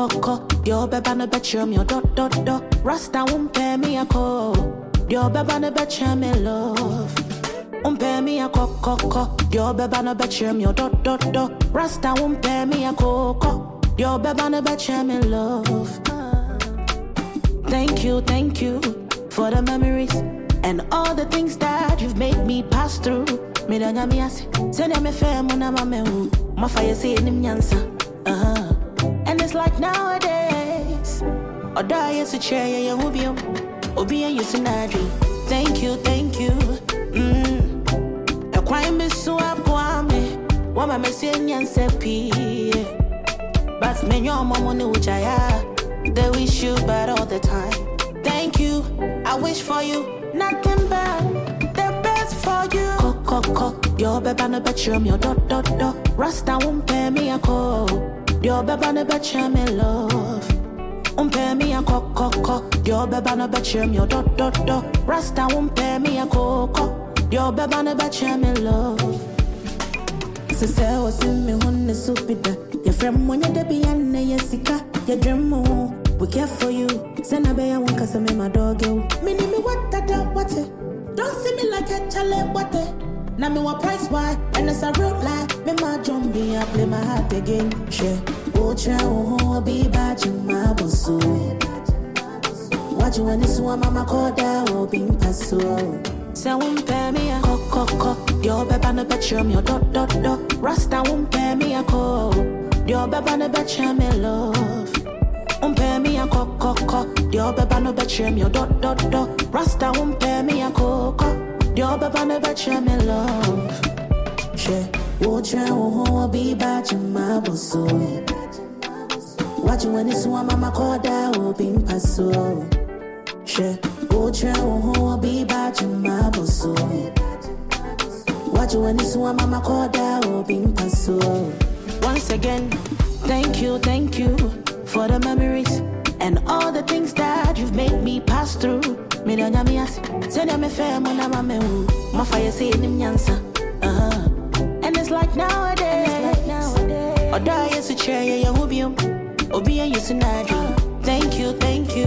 co. Yo beba no betcha me dot. Rasta won't pay me a co. Yo beba no betcha me love. Pay me a co. Yo beba no betcha me dot. Rasta won't pay me a co. Yo beba no betcha me love. Thank you for the memories and all the things that you've made me pass through. Me don't have me as send me fair muna mame my fire say nim nyansa. And it's like nowadays or die as a chair ya obi and you sinadri. Thank you a crime is so up kwame wama me say nyansa pi but me your mama know which I they wish you bad all the time. Thank you, I wish for you nothing bad, the best for you. Co. Yo beba no betcha me dot. Rasta won't pay me a co. Yo beba no betcha me love. Pay me a co. Yo beba no betcha me dot. Rasta won't pay me a co. Yo beba no betcha me love. Sese was in me hunne supida. Your friend when you debi and yesika. Your dream mo. We care for you. Send a bear one cause I made my dog you. Me what that what it. Don't see me like a chale what it. Now me what price why and it's a real lie. Me my jumpy I play my heart again. Share. Watch out be bad in my bosso. Watch you when this one mama call that will be passo. Say won't pay me a co. Yo beba no betcha me dot. Rasta won't pay me a co. Yo beba no betcha me love. Pay me a co. Yo beba no betcha me dot. Rasta won't pay me a co. Yo beba no betcha me love. Share. Watch out be bad in my bosso. Watch you when this one mama call that will be passo. Share. Watch out be bad in my bosso. Watch you when this one mama call that will be passo. Once again, thank you for the memories and all the things that you've made me pass through. Me don't have me as send me fair muna mame my fire say nim nyansa. And it's like nowadays or die as a chair ya obi and you sinadri. Thank you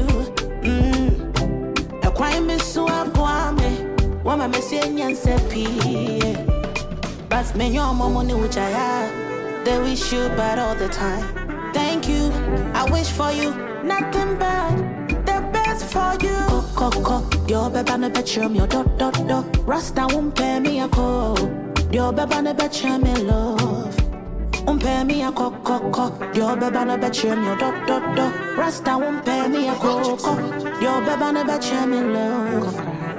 a crime is so up kwame wama me say nyansa pi but me your mama know which I have. They wish you bad all the time. Thank you, I wish for you nothing bad, the best for you. Co. Yo beba no betcha me dot. Rasta won't pay me a co. Yo beba no betcha me love. Pay me a co. Yo beba no betcha me dot. Rasta won't pay me a co. Yo beba no betcha me love.